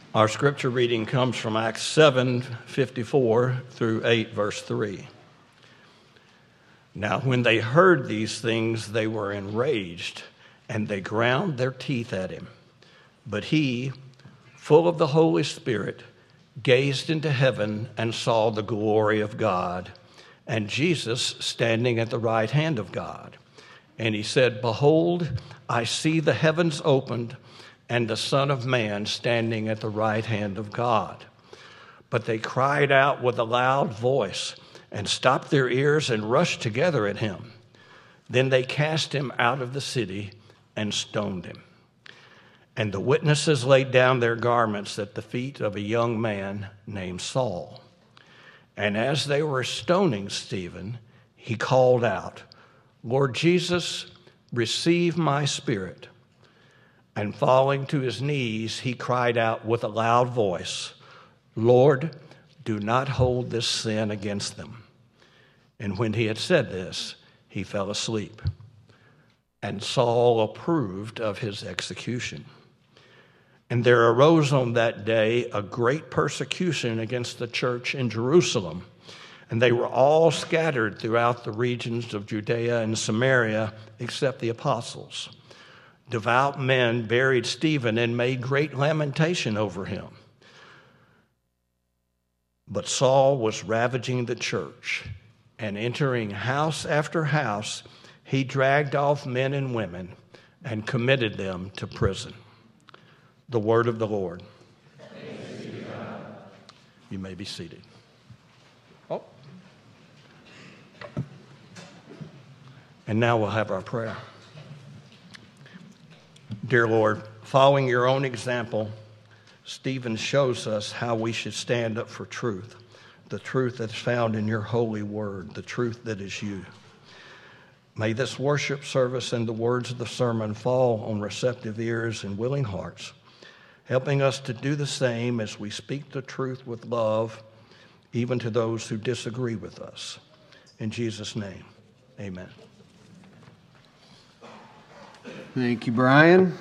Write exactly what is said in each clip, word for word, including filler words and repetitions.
Our scripture reading comes from Acts seven fifty-four through eight, verse three. Now, when they heard these things, they were enraged, and they ground their teeth at him. But he, full of the Holy Spirit, gazed into heaven and saw the glory of God, and Jesus standing at the right hand of God. And he said, "Behold, I see the heavens opened, and the Son of Man standing at the right hand of God." But they cried out with a loud voice and stopped their ears and rushed together at him. Then they cast him out of the city and stoned him. And the witnesses laid down their garments at the feet of a young man named Saul. And as they were stoning Stephen, he called out, "Lord Jesus, receive my spirit." And falling to his knees, he cried out with a loud voice, "Lord, do not hold this sin against them." And when he had said this, he fell asleep. And Saul approved of his execution. And there arose on that day a great persecution against the church in Jerusalem, and they were all scattered throughout the regions of Judea and Samaria, except the apostles. Devout men buried Stephen and made great lamentation over him. But Saul was ravaging the church, and entering house after house, he dragged off men and women and committed them to prison. The word of the Lord. Thanks be to God. You may be seated. Oh. And now we'll have our prayer. Dear Lord, following your own example, Stephen shows us how we should stand up for truth, the truth that's found in your holy word, the truth that is you. May this worship service and the words of the sermon fall on receptive ears and willing hearts, helping us to do the same as we speak the truth with love, even to those who disagree with us. In Jesus' name, amen. Thank you, Brian.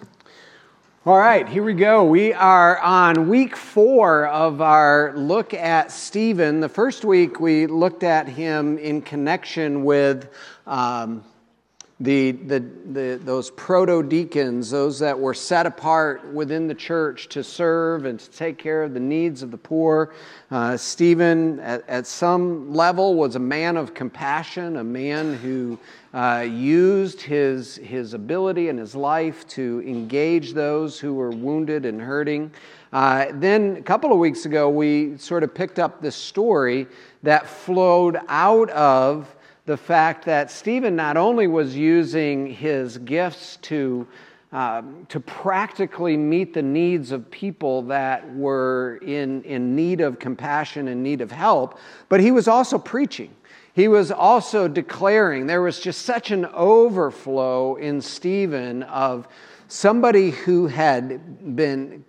All right, here we go. We are on week four of our look at Stephen. The first week we looked at him in connection with um, the, the the those proto-deacons, those that were set apart within the church to serve and to take care of the needs of the poor. Uh, Stephen, at, at some level, was a man of compassion, a man who Uh, used his his ability and his life to engage those who were wounded and hurting. Uh, then a couple of weeks ago, we sort of picked up this story that flowed out of the fact that Stephen not only was using his gifts to uh, to practically meet the needs of people that were in, in need of compassion and need of help, but he was also preaching. He was also declaring. There was just such an overflow in Stephen of somebody who had been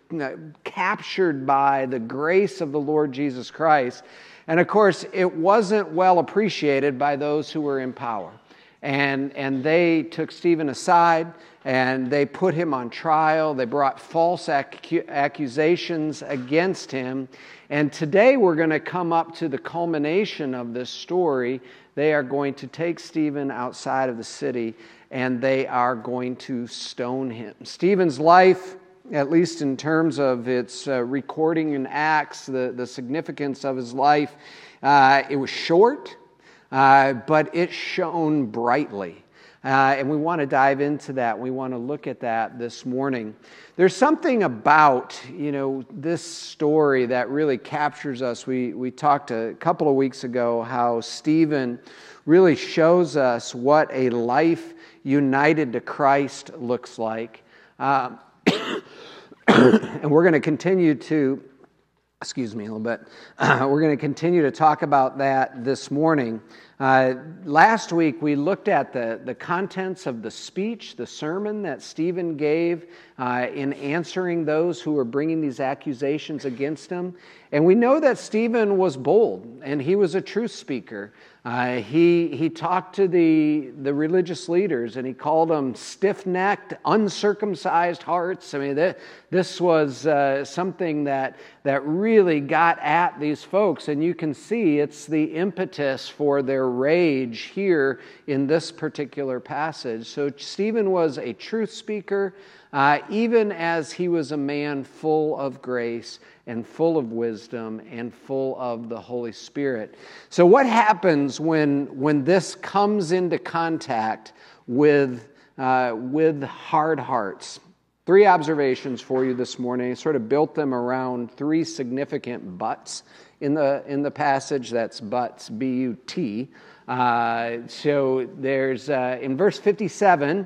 captured by the grace of the Lord Jesus Christ. And of course, it wasn't well appreciated by those who were in power. And, and they took Stephen aside and they put him on trial. They brought false accu- accusations against him. And today we're going to come up to the culmination of this story. They are going to take Stephen outside of the city and they are going to stone him. Stephen's life, at least in terms of its uh, recording in Acts, the, the significance of his life, uh, it was short, uh, but it shone brightly. Uh, and we want to dive into that. We want to look at that this morning. There's something about, you know, this story that really captures us. We we talked a couple of weeks ago how Stephen really shows us what a life united to Christ looks like. Um, and we're going to continue to, excuse me a little bit, uh, we're going to continue to talk about that this morning. Uh, last week, we looked at the, the contents of the speech, the sermon that Stephen gave uh, in answering those who were bringing these accusations against him. And we know that Stephen was bold, and he was a truth speaker. Uh, he he talked to the, the religious leaders, and he called them stiff-necked, uncircumcised hearts. I mean, th- this was uh, something that, that really got at these folks, and you can see it's the impetus for their rage here in this particular passage. So Stephen was a truth speaker, uh, even as he was a man full of grace and full of wisdom and full of the Holy Spirit. So what happens when, when this comes into contact with, uh, with hard hearts? Three observations for you this morning. I sort of built them around three significant buts in the, in the passage. That's buts, B U T. Uh, so there's, uh, in verse fifty-seven,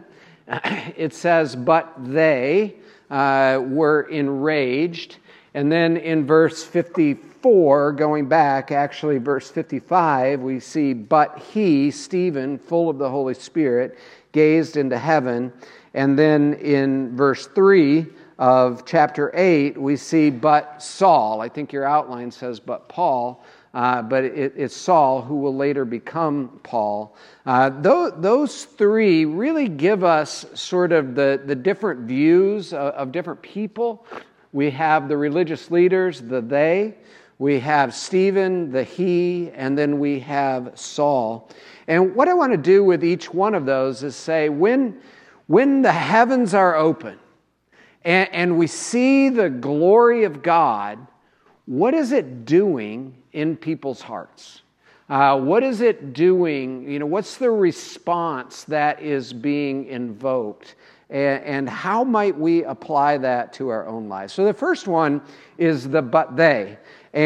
it says, but they uh, were enraged. And then in verse fifty-four, going back, actually verse fifty-five, we see, but he, Stephen, full of the Holy Spirit, gazed into heaven. And then in verse three of chapter eight, we see, but Saul. I think your outline says, but Paul. Uh, but it, it's Saul who will later become Paul. Uh, those, those three really give us sort of the, the different views of, of different people. We have the religious leaders, the they. We have Stephen, the he. And then we have Saul. And what I want to do with each one of those is say, when, when the heavens are open and, and we see the glory of God, what is it doing in people's hearts? Uh, what is it doing? You know, what's the response that is being invoked? And, and how might we apply that to our own lives? So the first one is the but they.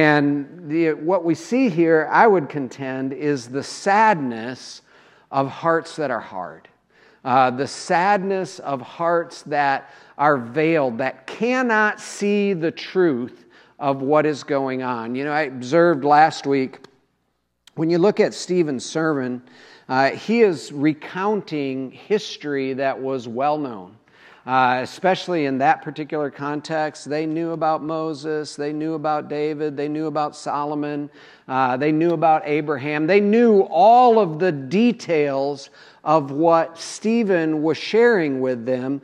And the, what we see here, I would contend, is the sadness of hearts that are hard. Uh, the sadness of hearts that are veiled, that cannot see the truth of what is going on. You know, I observed last week, when you look at Stephen's sermon, uh, he is recounting history that was well known. Uh, especially in that particular context. They knew about Moses, they knew about David, they knew about Solomon, uh, they knew about Abraham. They knew all of the details of what Stephen was sharing with them,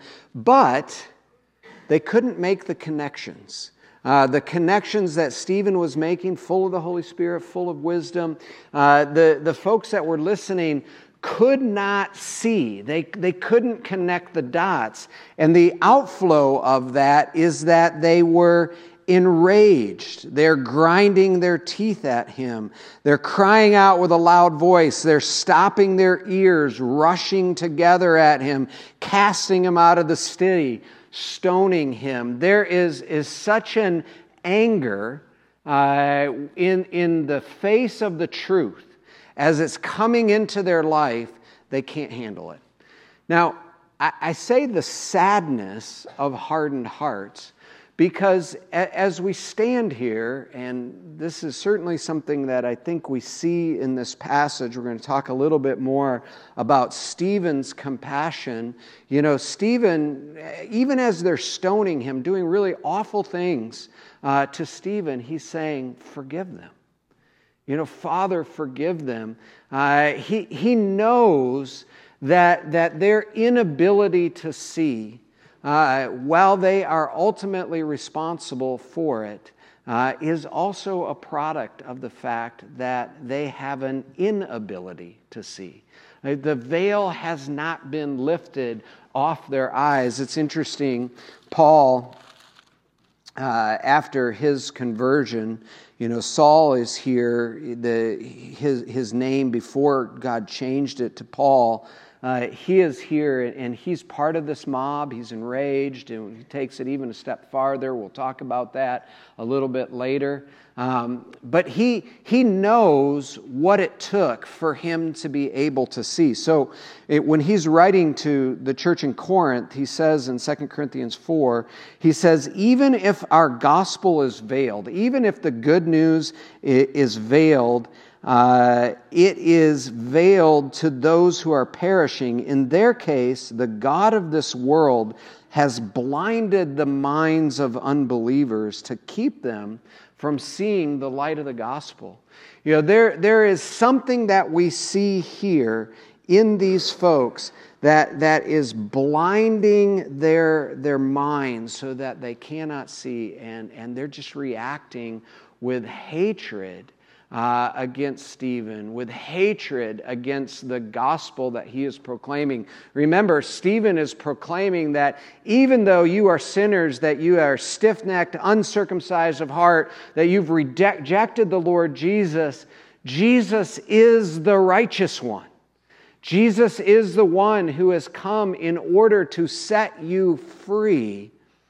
but they couldn't make the connections. Uh, the connections that Stephen was making, full of the Holy Spirit, full of wisdom. Uh, the, the folks that were listening could not see. They, they couldn't connect the dots. And the outflow of that is that they were enraged. They're grinding their teeth at him. They're crying out with a loud voice. They're stopping their ears, rushing together at him, casting him out of the city, stoning him. There is, is such an anger uh, in, in the face of the truth. As it's coming into their life, they can't handle it. Now, I, I say the sadness of hardened hearts because a, as we stand here, and this is certainly something that I think we see in this passage, we're going to talk a little bit more about Stephen's compassion. You know, Stephen, even as they're stoning him, doing really awful things uh, to Stephen, he's saying, forgive them. You know, Father, forgive them. Uh, he, he knows that, that their inability to see, uh, while they are ultimately responsible for it, uh, is also a product of the fact that they have an inability to see. Uh, the veil has not been lifted off their eyes. It's interesting, Paul, uh, after his conversion, you know, Saul is here, the, his, his name before God changed it to Paul. Uh, he is here, and he's part of this mob. He's enraged, and he takes it even a step farther. We'll talk about that a little bit later. Um, but he, he knows what it took for him to be able to see. So it, when he's writing to the church in Corinth, he says in Second Corinthians four, he says, even if our gospel is veiled, even if the good news is veiled, uh, it is veiled to those who are perishing. In their case, the God of this world has blinded the minds of unbelievers to keep them from seeing the light of the gospel. You know, there, there is something that we see here in these folks that, that is blinding their, their minds so that they cannot see, and, and they're just reacting with hatred uh, against Stephen, with hatred against the gospel that he is proclaiming. Remember, Stephen is proclaiming that even though you are sinners, that you are stiff-necked, uncircumcised of heart, that you've rejected the Lord Jesus, Jesus is the righteous one. Jesus is the one who has come in order to set you free.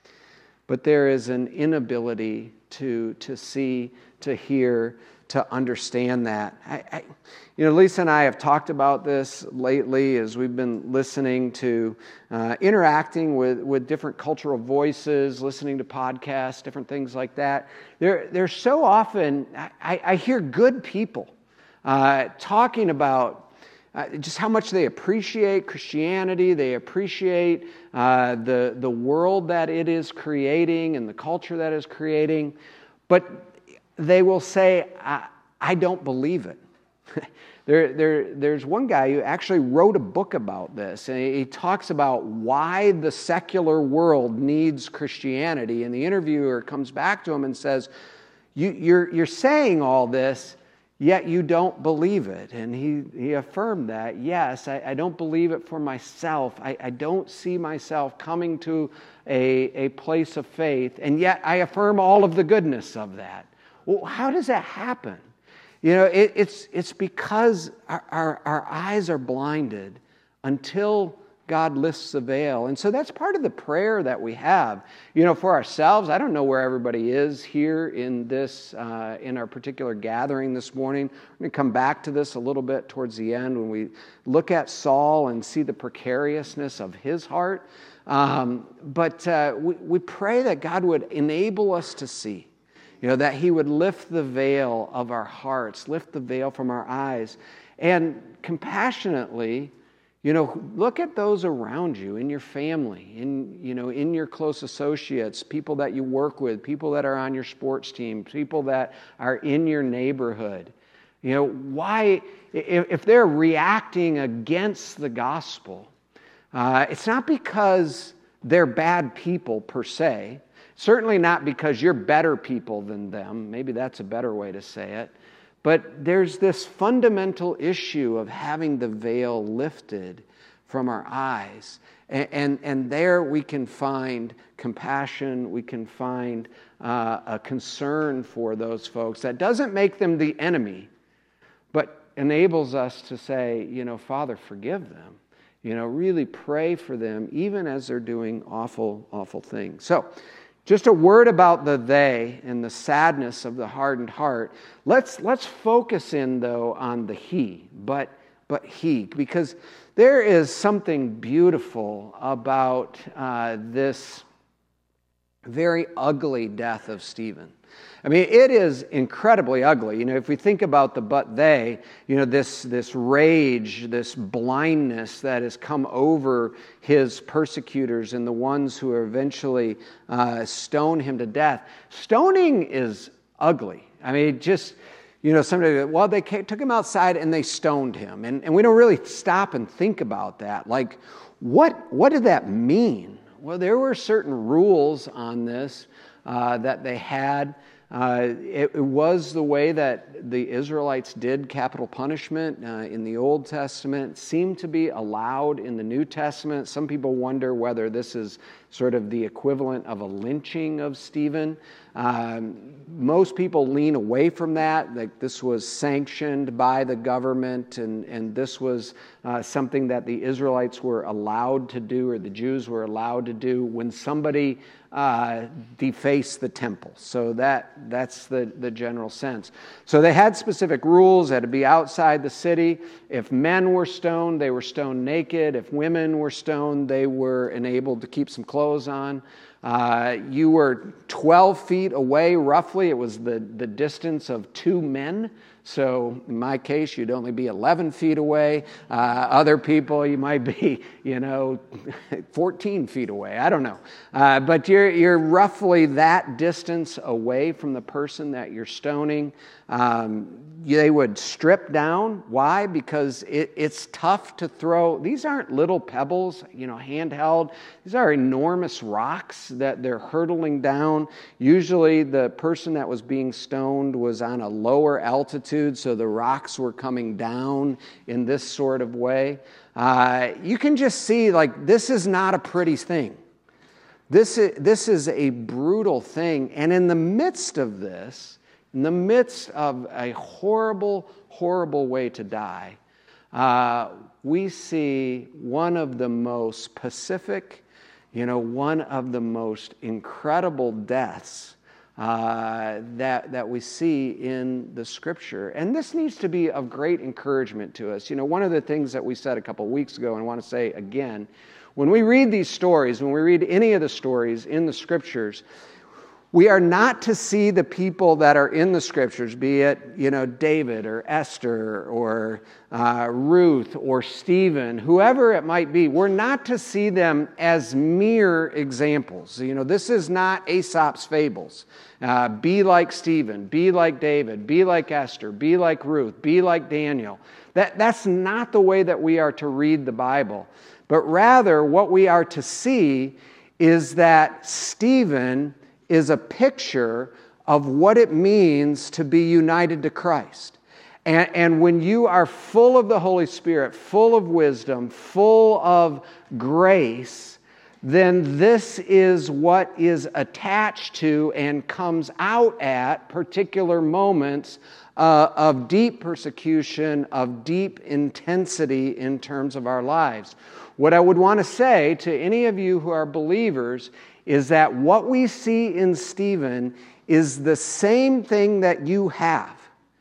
But there is an inability to, to see, to hear, to understand that. I, I, you know, Lisa and I have talked about this lately as we've been listening to, uh, interacting with, with different cultural voices, listening to podcasts, different things like that. There, there's so often, I, I hear good people uh, talking about Uh, just how much they appreciate Christianity, they appreciate uh, the, the world that it is creating and the culture that is creating, but they will say, I, I don't believe it. there, there, there's one guy who actually wrote a book about this, and he talks about why the secular world needs Christianity, and the interviewer comes back to him and says, you, you're, you're saying all this, yet you don't believe it. And he, he affirmed that, yes, I, I don't believe it for myself. I, I don't see myself coming to a, a place of faith, and yet I affirm all of the goodness of that. Well, how does that happen? You know, it, it's, it's because our, our, our eyes are blinded until God lifts the veil. And so that's part of the prayer that we have. You know, for ourselves, I don't know where everybody is here in this, uh, in our particular gathering this morning. We're going to come back to this a little bit towards the end when we look at Saul and see the precariousness of his heart. Um, but uh, we, we pray that God would enable us to see, you know, that he would lift the veil of our hearts, lift the veil from our eyes, and compassionately, you know, look at those around you, in your family, in, you know, in your close associates, people that you work with, people that are on your sports team, people that are in your neighborhood. You know, why, if, if they're reacting against the gospel, uh, it's not because they're bad people per se, certainly not because you're better people than them. Maybe that's a better way to say it. But there's this fundamental issue of having the veil lifted from our eyes. And, and, and there we can find compassion, we can find uh, a concern for those folks that doesn't make them the enemy, but enables us to say, you know, Father, forgive them. You know, really pray for them, even as they're doing awful, awful things. So, just a word about the they and the sadness of the hardened heart. Let's let's focus in, though, on the he, but but he, because there is something beautiful about uh, this very ugly death of Stephen. I mean, it is incredibly ugly. You know, if we think about the but they, you know, this, this rage, this blindness that has come over his persecutors and the ones who eventually uh, stone him to death. Stoning is ugly. I mean, just, you know, somebody, well, they took him outside and they stoned him. And, and we don't really stop and think about that. Like, what, what did that mean? Well, there were certain rules on this uh, that they had. Uh, it, it was the way that the Israelites did capital punishment uh, in the Old Testament. It seemed to be allowed in the New Testament. Some people wonder whether this is sort of the equivalent of a lynching of Stephen. Um, most people lean away from that, like this was sanctioned by the government, and, and this was uh, something that the Israelites were allowed to do, or the Jews were allowed to do when somebody uh, defaced the temple. So that that's the, the general sense. So they had specific rules. They had to be outside the city. If men were stoned, they were stoned naked. If women were stoned, they were enabled to keep some clothes on. Uh, you were twelve feet away, roughly. It was the, the distance of two men. So in my case, you'd only be eleven feet away. Uh, other people, you might be, you know, fourteen feet away. I don't know. Uh, but you're, you're roughly that distance away from the person that you're stoning. Um, they would strip down. Why? Because it, it's tough to throw. These aren't little pebbles, you know, handheld. These are enormous rocks that they're hurtling down. Usually the person that was being stoned was on a lower altitude, so the rocks were coming down in this sort of way. Uh, you can just see, like, this is not a pretty thing. This is, this is a brutal thing. And in the midst of this, in the midst of a horrible, horrible way to die, uh, we see one of the most pacific, you know, one of the most incredible deaths uh, that, that we see in the Scripture. And this needs to be of great encouragement to us. You know, one of the things that we said a couple weeks ago, and I want to say again, when we read these stories, when we read any of the stories in the Scriptures, we are not to see the people that are in the Scriptures, be it, you know, David or Esther or uh, Ruth or Stephen, whoever it might be. We're not to see them as mere examples. You know, this is not Aesop's fables. Uh, be like Stephen, be like David, be like Esther, be like Ruth, be like Daniel. That, that's not the way that we are to read the Bible. But rather, what we are to see is that Stephen is a picture of what it means to be united to Christ. And, and when you are full of the Holy Spirit, full of wisdom, full of grace, then this is what is attached to and comes out at particular moments uh, of deep persecution, of deep intensity in terms of our lives. What I would want to say to any of you who are believers is that what we see in Stephen is the same thing that you have.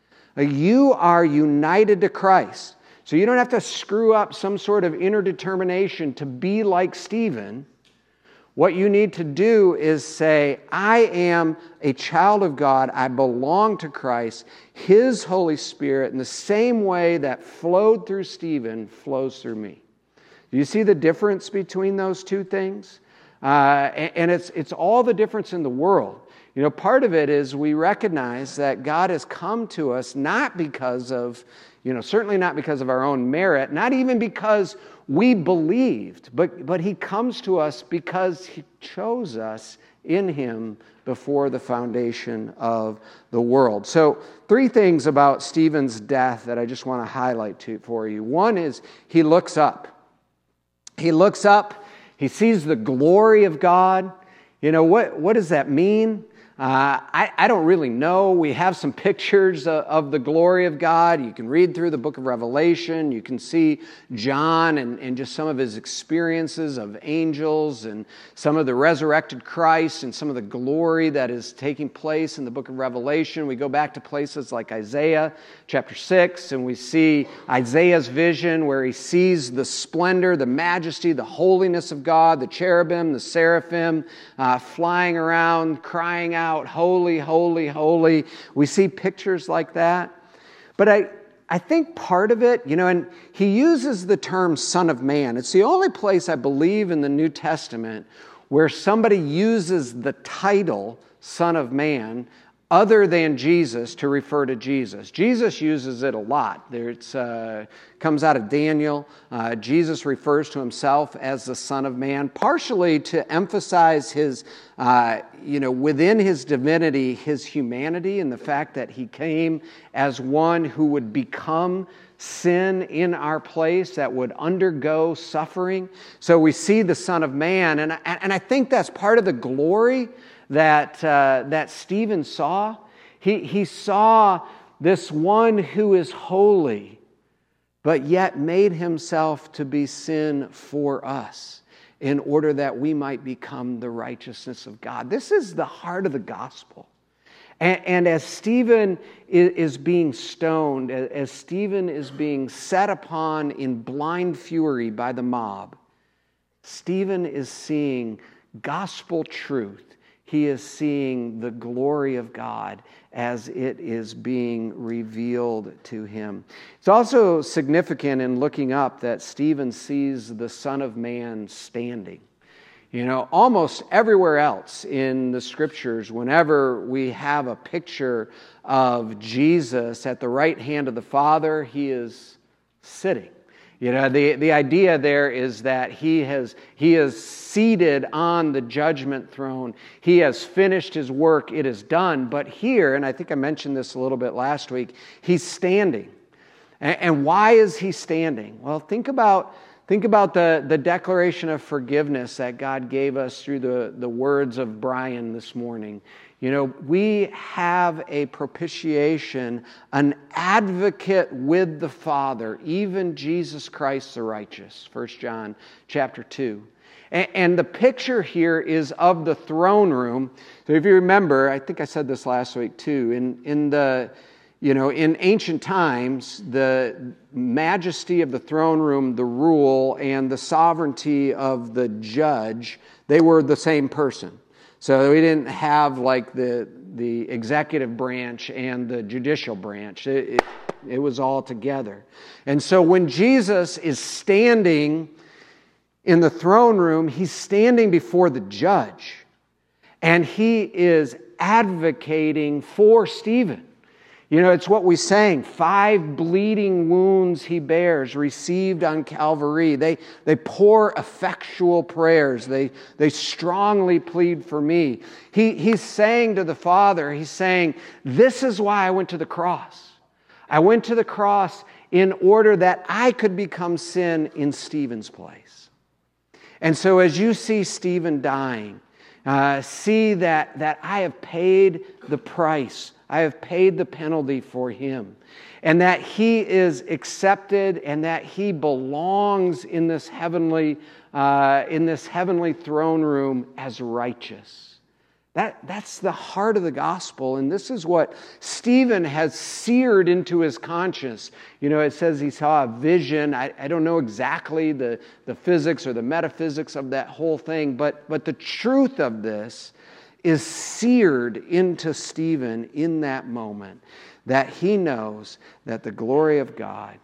You are united to Christ. So you don't have to screw up some sort of inner determination to be like Stephen. What you need to do is say, I am a child of God. I belong to Christ. His Holy Spirit, in the same way that flowed through Stephen, flows through me. Do you see the difference between those two things? Uh, and it's it's all the difference in the world. You know, part of it is we recognize that God has come to us not because of, you know, certainly not because of our own merit, not even because we believed, but, but He comes to us because He chose us in Him before the foundation of the world. So three things about Stephen's death that I just want to highlight to, for you. One is he looks up. He looks up. He sees the glory of God. You know, what, what does that mean? Uh, I, I don't really know. We have some pictures of, of the glory of God. You can read through the book of Revelation. You can see John and, and just some of his experiences of angels and some of the resurrected Christ and some of the glory that is taking place in the book of Revelation. We go back to places like Isaiah chapter six, and we see Isaiah's vision where he sees the splendor, the majesty, the holiness of God, the cherubim, the seraphim uh, flying around, crying out, Out, holy, holy, holy. We see pictures like that. But I, I think part of it, you know, and he uses the term Son of Man. It's the only place I believe in the New Testament where somebody uses the title Son of Man other than Jesus to refer to Jesus. Jesus uses it a lot. There it's uh, comes out of Daniel. Uh, Jesus refers to himself as the Son of Man, partially to emphasize his, uh, you know, within his divinity, his humanity, and the fact that he came as one who would become sin in our place, that would undergo suffering. So we see the Son of Man, and and I think that's part of the glory that uh, that Stephen saw. He, he saw this one who is holy, but yet made himself to be sin for us in order that we might become the righteousness of God. This is the heart of the gospel. And, and as Stephen is, is being stoned, as Stephen is being set upon in blind fury by the mob, Stephen is seeing gospel truth. he is seeing the glory of God as it is being revealed to him. It's also significant in looking up that Stephen sees the Son of Man standing. You know, almost everywhere else in the Scriptures, whenever we have a picture of Jesus at the right hand of the Father, he is sitting. You know, the, the idea there is that he has he is seated on the judgment throne. He has finished his work. It is done. But here, and I think I mentioned this a little bit last week, he's standing. And, and why is he standing? Well, think about think about the, the declaration of forgiveness that God gave us through the, the words of Brian this morning. You know, we have a propitiation, an advocate with the Father, even Jesus Christ the righteous, First John chapter two. And, and the picture here is of the throne room. So if you remember, I think I said this last week too, in, in the, you know, in ancient times, the majesty of the throne room, the rule, and the sovereignty of the judge, they were the same person. So we didn't have like the the executive branch and the judicial branch. It, it, it was all together. And so when Jesus is standing in the throne room, he's standing before the judge. And he is advocating for Stephen. You know, it's what we sang, five bleeding wounds he bears, received on Calvary. They, they pour effectual prayers. They, they strongly plead for me. He, he's saying to the Father, he's saying, this is why I went to the cross. I went to the cross in order that I could become sin in Stephen's place. And so as you see Stephen dying, uh, see that, that I have paid the price. I have paid the penalty for him, and that he is accepted, and that he belongs in this heavenly, uh, in this heavenly throne room as righteous. That, that's the heart of the gospel, and this is what Stephen has seared into his conscience. You know, it says he saw a vision. I, I don't know exactly the, the physics or the metaphysics of that whole thing, but, but the truth of this is seared into Stephen in that moment, that he knows that the glory of God,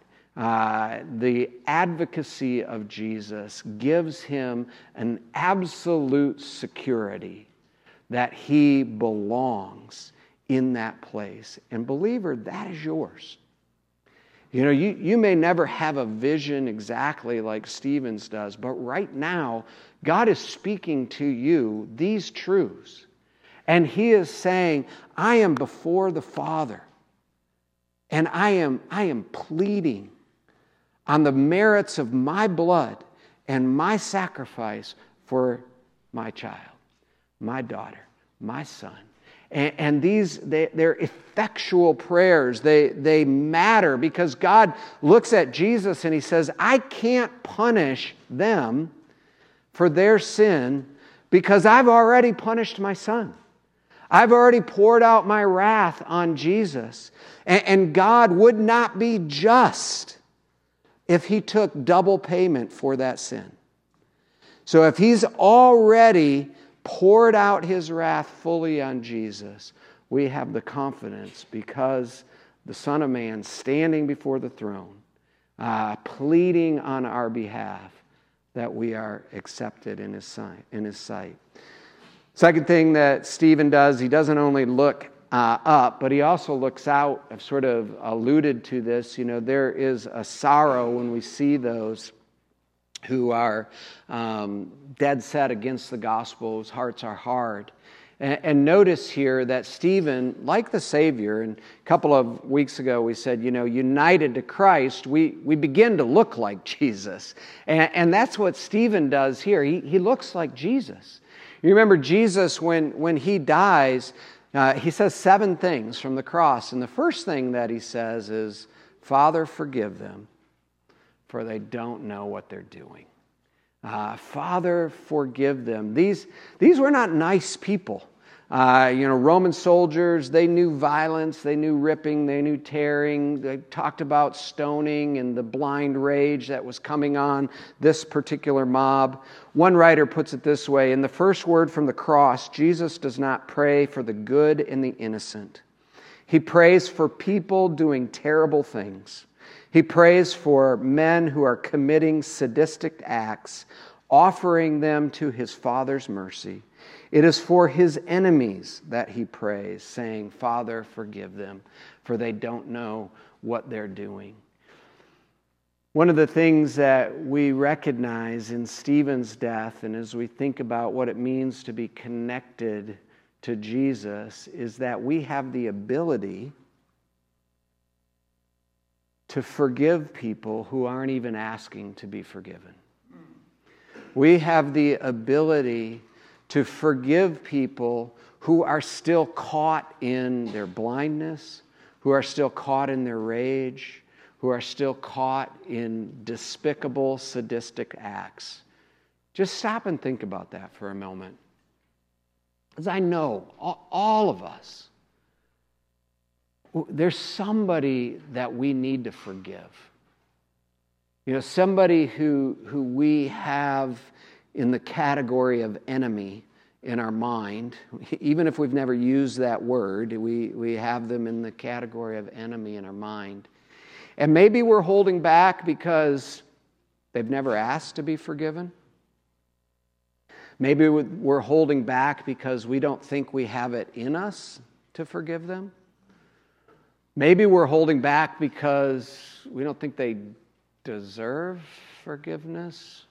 uh, the advocacy of Jesus gives him an absolute security that he belongs in that place. And believer, that is yours. You know, you, you may never have a vision exactly like Stephen's does, but right now, God is speaking to you these truths. And he is saying, I am before the Father, and I am, I am pleading on the merits of my blood and my sacrifice for my child, my daughter, my son. And, and these, they, they're effectual prayers. They, they matter because God looks at Jesus and he says, I can't punish them for their sin because I've already punished my son. I've already poured out my wrath on Jesus. And, and God would not be just if he took double payment for that sin. So if he's already poured out his wrath fully on Jesus, we have the confidence because the Son of Man standing before the throne, uh, pleading on our behalf, that we are accepted in his sight. In his sight. Second thing that Stephen does, he doesn't only look uh, up, but he also looks out. I've sort of alluded to this. You know, there is a sorrow when we see those who are um, dead set against the gospel, whose hearts are hard. And, and notice here that Stephen, like the Savior, and a couple of weeks ago we said, you know, united to Christ, we, we begin to look like Jesus. And, and that's what Stephen does here. He, he looks like Jesus. You remember Jesus, when, when he dies, uh, he says seven things from the cross. And the first thing that he says is, Father, forgive them, for they don't know what they're doing. Uh, Father, forgive them. These, these were not nice people. Uh, you know, Roman soldiers, they knew violence, they knew ripping, they knew tearing. They talked about stoning and the blind rage that was coming on this particular mob. One writer puts it this way: in the first word from the cross, Jesus does not pray for the good and the innocent. He prays for people doing terrible things. He prays for men who are committing sadistic acts, offering them to his Father's mercy. It is for his enemies that he prays, saying, Father, forgive them, for they don't know what they're doing. One of the things that we recognize in Stephen's death, and as we think about what it means to be connected to Jesus, is that we have the ability to forgive people who aren't even asking to be forgiven. We have the ability to forgive people who are still caught in their blindness, who are still caught in their rage, who are still caught in despicable, sadistic acts. Just stop and think about that for a moment. As I know, all of us, there's somebody that we need to forgive. You know, somebody who, who we have in the category of enemy in our mind. Even if we've never used that word, we, we have them in the category of enemy in our mind. And maybe we're holding back because they've never asked to be forgiven. Maybe we're holding back because we don't think we have it in us to forgive them. Maybe we're holding back because we don't think they deserve forgiveness.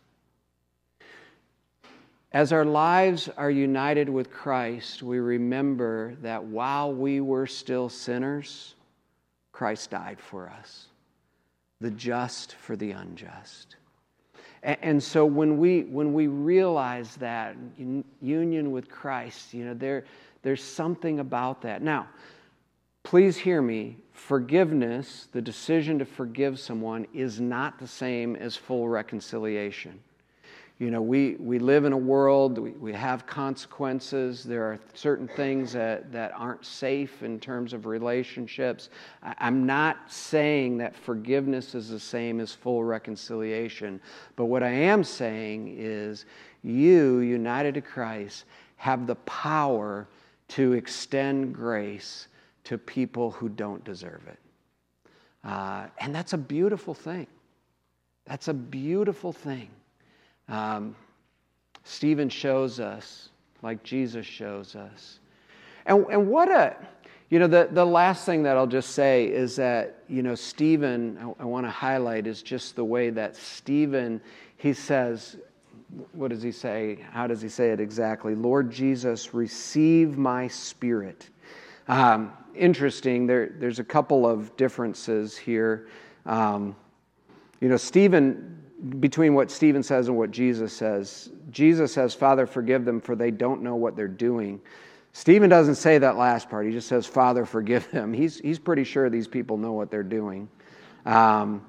As our lives are united with Christ, we remember that while we were still sinners, Christ died for us, the just for the unjust. And so when we when we realize that in union with Christ, you know, there there's something about that. Now, please hear me. Forgiveness, the decision to forgive someone, is not the same as full reconciliation. You know, we, we live in a world, we, we have consequences. There are certain things that, that aren't safe in terms of relationships. I, I'm not saying that forgiveness is the same as full reconciliation. But what I am saying is you, united to Christ, have the power to extend grace to people who don't deserve it. Uh, and that's a beautiful thing. That's a beautiful thing. Um, Stephen shows us, like Jesus shows us. And, and what a, you know, the, the last thing that I'll just say is that, you know, Stephen, I, I want to highlight is just the way that Stephen, he says, what does he say? How does he say it exactly? Lord Jesus, receive my spirit. Um, interesting, there, there's a couple of differences here. Um, you know, Stephen, between what Stephen says and what Jesus says, Jesus says, Father, forgive them, for they don't know what they're doing. Stephen doesn't say that last part. He just says, Father, forgive them. He's, he's pretty sure these people know what they're doing. Um,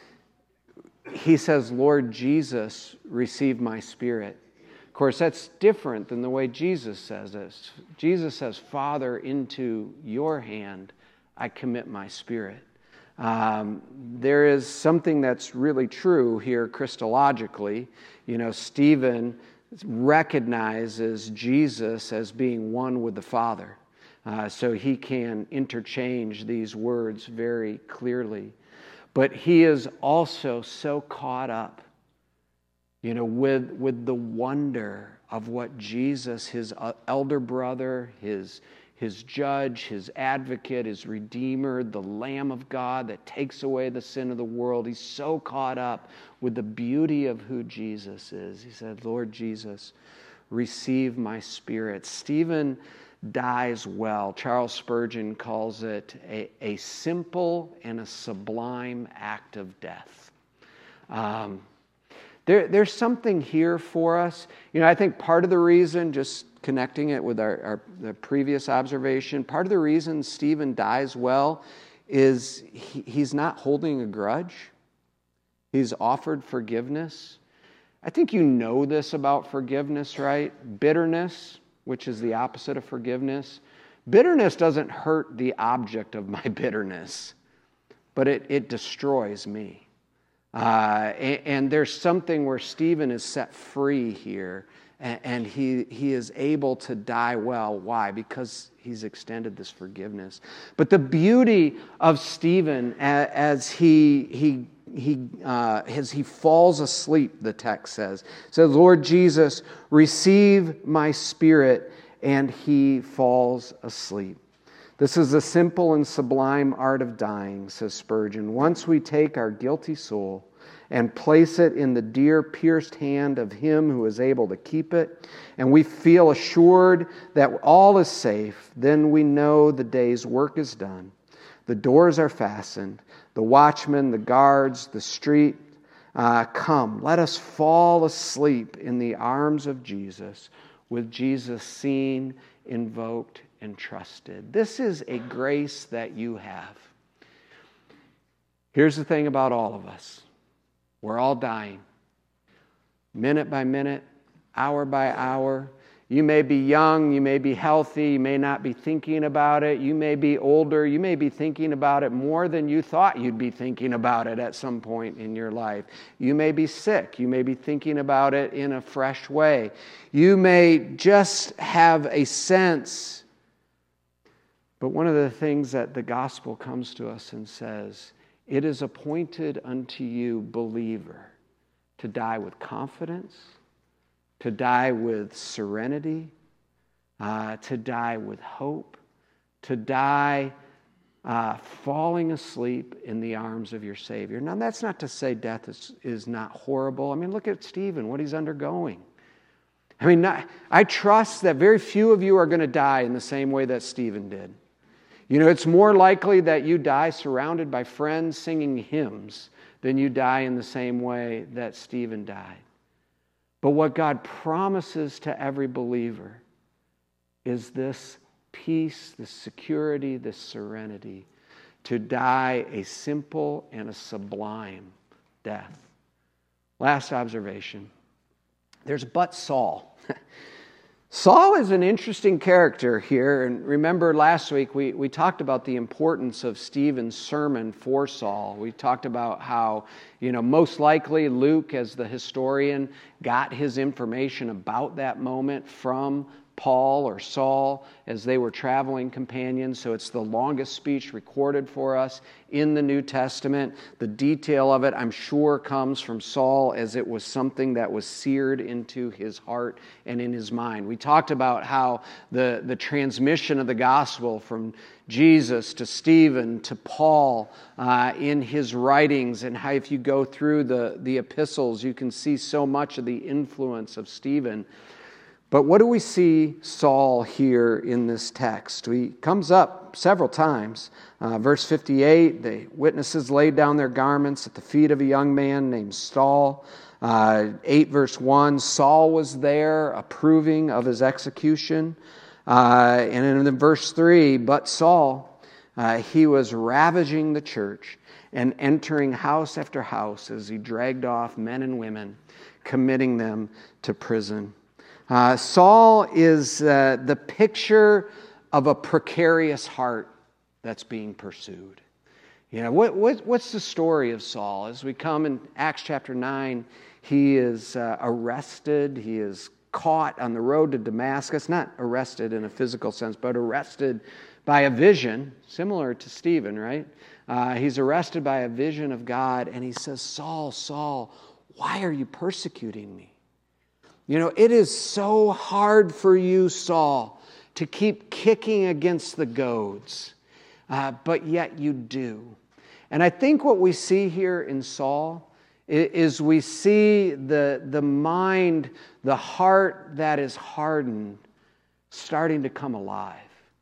he says, Lord Jesus, receive my spirit. Of course, that's different than the way Jesus says this. Jesus says, Father, into your hand I commit my spirit. Um, there is something that's really true here Christologically. You know, Stephen recognizes Jesus as being one with the Father. Uh, so he can interchange these words very clearly. But he is also so caught up, you know, with, with the wonder of what Jesus, his elder brother, his His judge, his advocate, his redeemer, the Lamb of God that takes away the sin of the world. He's so caught up with the beauty of who Jesus is. He said, Lord Jesus, receive my spirit. Stephen dies well. Charles Spurgeon calls it a, a simple and a sublime act of death. Um, there, there's something here for us. You know, I think part of the reason, just connecting it with our, our the previous observation, part of the reason Stephen dies well is he, he's not holding a grudge. He's offered forgiveness. I think you know this about forgiveness, right? Bitterness, which is the opposite of forgiveness. Bitterness doesn't hurt the object of my bitterness, but it, it destroys me. Uh, and, and there's something where Stephen is set free here, and, and he, he is able to die well. Why? Because he's extended this forgiveness. But the beauty of Stephen as, as he he he uh, as he falls asleep, the text says, it says, "Lord Jesus, receive my spirit," and he falls asleep. This is the simple and sublime art of dying, says Spurgeon. Once we take our guilty soul and place it in the dear pierced hand of Him who is able to keep it, and we feel assured that all is safe, then we know the day's work is done. The doors are fastened. The watchmen, the guards, the street, uh, come. Let us fall asleep in the arms of Jesus, with Jesus seen, invoked, and trusted. This is a grace that you have. Here's the thing about all of us. We're all dying. Minute by minute, hour by hour. You may be young, you may be healthy, you may not be thinking about it. You may be older, you may be thinking about it more than you thought you'd be thinking about it at some point in your life. You may be sick, you may be thinking about it in a fresh way. You may just have a sense. But one of the things that the gospel comes to us and says, it is appointed unto you, believer, to die with confidence, to die with serenity, uh, to die with hope, to die uh, falling asleep in the arms of your Savior. Now, that's not to say death is, is not horrible. I mean, look at Stephen, what he's undergoing. I mean, not, I trust that very few of you are going to die in the same way that Stephen did. You know, it's more likely that you die surrounded by friends singing hymns than you die in the same way that Stephen died. But what God promises to every believer is this peace, this security, this serenity, to die a simple and a sublime death. Last observation. There's but Saul. Saul is an interesting character here, and remember last week we, we talked about the importance of Stephen's sermon for Saul. We talked about how, you know, most likely Luke, as the historian, got his information about that moment from Paul or Saul as they were traveling companions. So it's the longest speech recorded for us in the New Testament. The detail of it, I'm sure, comes from Saul as it was something that was seared into his heart and in his mind. We talked about how the, the transmission of the gospel from Jesus to Stephen to Paul uh, in his writings, and how if you go through the, the epistles, you can see so much of the influence of Stephen. But what do we see Saul here in this text? He comes up several times. Uh, verse fifty-eight, the witnesses laid down their garments at the feet of a young man named Saul. Uh, eight verse one, Saul was there approving of his execution. Uh, and in verse three, but Saul, uh, he was ravaging the church and entering house after house as he dragged off men and women, committing them to prison. Uh, Saul is uh, the picture of a precarious heart that's being pursued. You know, what, what, what's the story of Saul? As we come in Acts chapter nine, he is uh, arrested. He is caught on the road to Damascus. Not arrested in a physical sense, but arrested by a vision, similar to Stephen, right? Uh, he's arrested by a vision of God, and he says, Saul, Saul, why are you persecuting me? You know, it is so hard for you, Saul, to keep kicking against the goads, uh, but yet you do. And I think what we see here in Saul is we see the, the mind, the heart that is hardened, starting to come alive.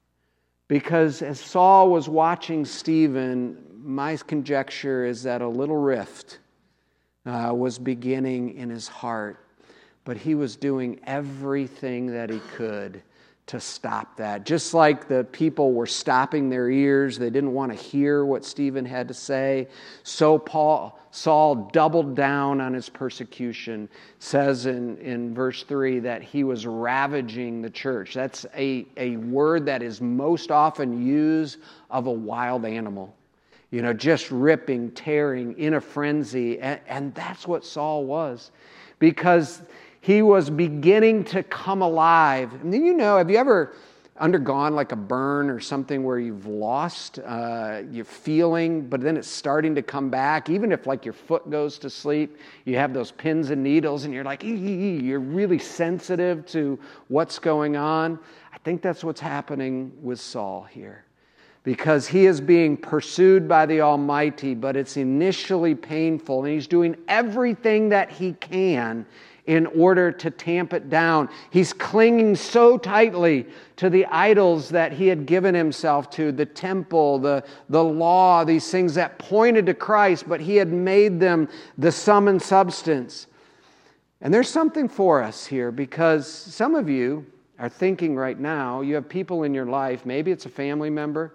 Because as Saul was watching Stephen, my conjecture is that a little rift uh, was beginning in his heart. But he was doing everything that he could to stop that. Just like the people were stopping their ears, they didn't want to hear what Stephen had to say, so Paul, Saul doubled down on his persecution. It says in, in verse three that he was ravaging the church. That's a, a word that is most often used of a wild animal. You know, just ripping, tearing, in a frenzy. And, and that's what Saul was. Because he was beginning to come alive. And then, you know, have you ever undergone like a burn or something where you've lost uh, your feeling, but then it's starting to come back? Even if like your foot goes to sleep, you have those pins and needles and you're like, ee, ee, ee. You're really sensitive to what's going on. I think that's what's happening with Saul here. Because he is being pursued by the Almighty, but it's initially painful, and he's doing everything that he can in order to tamp it down. He's clinging so tightly to the idols that he had given himself to, the temple, the, the law, these things that pointed to Christ, but he had made them the sum and substance. And there's something for us here, because some of you are thinking right now, you have people in your life, maybe it's a family member,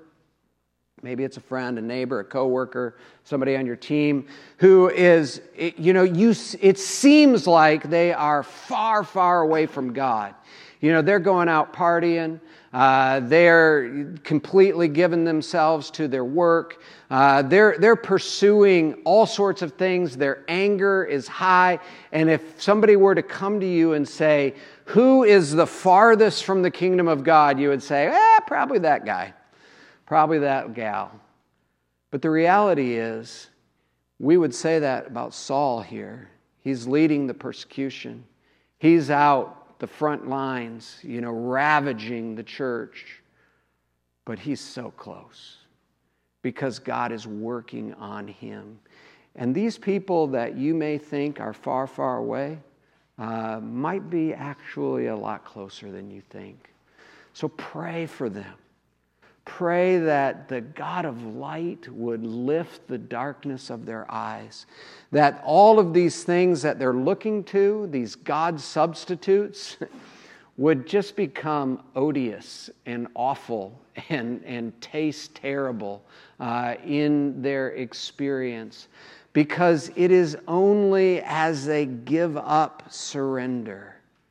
maybe it's a friend, a neighbor, a coworker, somebody on your team who is, you know, you. It seems like they are far, far away from God. You know, they're going out partying. Uh, they're completely giving themselves to their work. Uh, they're, they're pursuing all sorts of things. Their anger is high. And if somebody were to come to you and say, who is the farthest from the kingdom of God? You would say, eh, probably that guy. Probably that gal. But the reality is, we would say that about Saul here. He's leading the persecution. He's out the front lines, you know, ravaging the church. But he's so close because God is working on him. And these people that you may think are far, far away uh, might be actually a lot closer than you think. So pray for them. Pray that the God of light would lift the darkness of their eyes. That all of these things that they're looking to, these God substitutes, would just become odious and awful and, and taste terrible uh, in their experience. Because it is only as they give up, surrender,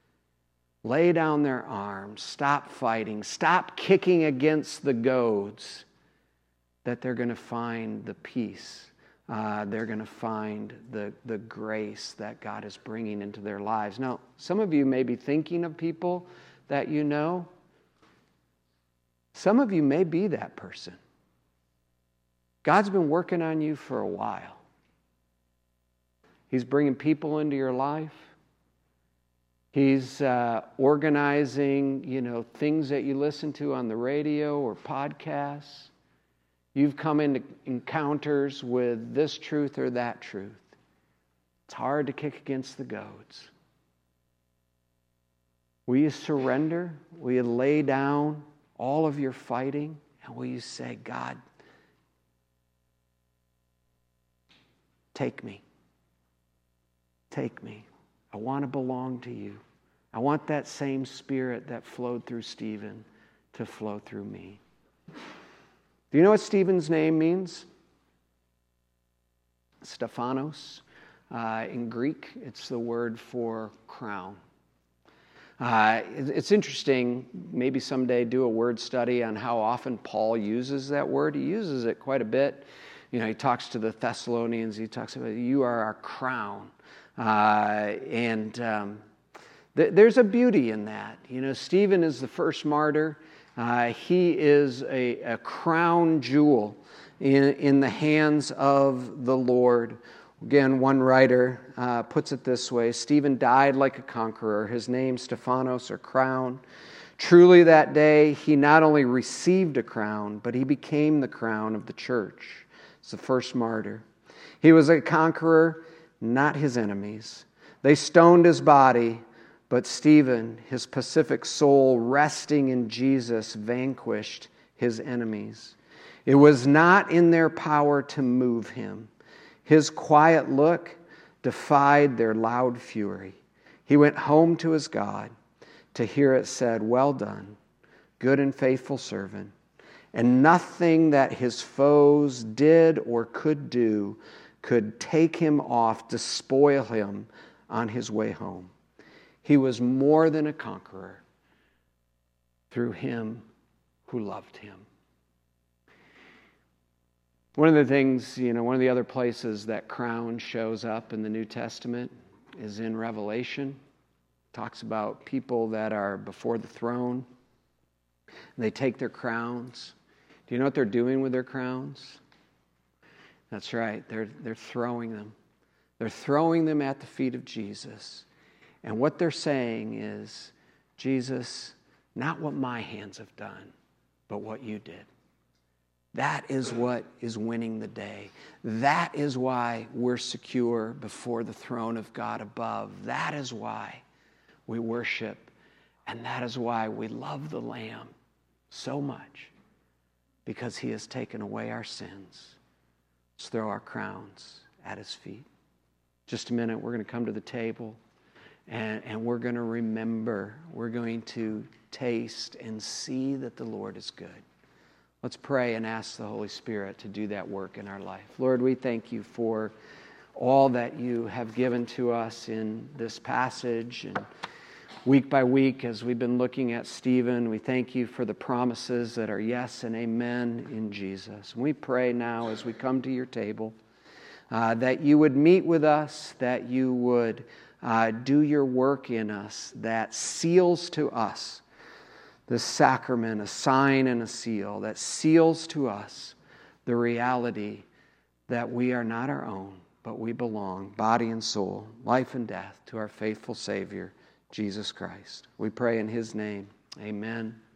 lay down their arms, stop fighting, stop kicking against the goads, that they're going to find the peace. Uh, they're going to find the, the grace that God is bringing into their lives. Now, some of you may be thinking of people that you know. Some of you may be that person. God's been working on you for a while. He's bringing people into your life. He's uh, organizing, you know, things that you listen to on the radio or podcasts. You've come into encounters with this truth or that truth. It's hard to kick against the goads. Will you surrender? Will you lay down all of your fighting? And will you say, God, take me. Take me. I want to belong to you. I want that same spirit that flowed through Stephen to flow through me. Do you know what Stephen's name means? Stephanos. Uh, in Greek, it's the word for crown. Uh, it's interesting, maybe someday do a word study on how often Paul uses that word. He uses it quite a bit. You know, he talks to the Thessalonians, he talks about, you are our crown. Uh, and um, th- there's a beauty in that. You know, Stephen is the first martyr. Uh, he is a, a crown jewel in, in the hands of the Lord. Again, one writer uh, puts it this way: Stephen died like a conqueror. His name, Stephanos, or crown. Truly that day he not only received a crown, but he became the crown of the church. It's the first martyr. He was a conqueror, not his enemies. They stoned his body, but Stephen, his pacific soul resting in Jesus, vanquished his enemies. It was not in their power to move him. His quiet look defied their loud fury. He went home to his God to hear it said, well done, good and faithful servant. And nothing that his foes did or could do could take him off, despoil him on his way home. He was more than a conqueror through him who loved him. One of the things, you know, one of the other places that crown shows up in the New Testament is in Revelation. It talks about people that are before the throne. They take their crowns. Do you know what they're doing with their crowns? That's right. They're, they're throwing them. They're throwing them at the feet of Jesus. And what they're saying is, Jesus, not what my hands have done, but what you did. That is what is winning the day. That is why we're secure before the throne of God above. That is why we worship. And that is why we love the Lamb so much, because he has taken away our sins. Let's throw our crowns at his feet. Just a minute, we're going to come to the table, and, and we're going to remember, we're going to taste and see that the Lord is good. Let's pray and ask the Holy Spirit to do that work in our life. Lord, we thank you for all that you have given to us in this passage, and week by week as we've been looking at Stephen, we thank you for the promises that are yes and amen in Jesus. And we pray now as we come to your table uh, that you would meet with us, that you would uh, do your work in us that seals to us the sacrament, a sign and a seal, that seals to us the reality that we are not our own, but we belong, body and soul, life and death, to our faithful Savior, Jesus Christ. We pray in his name. Amen.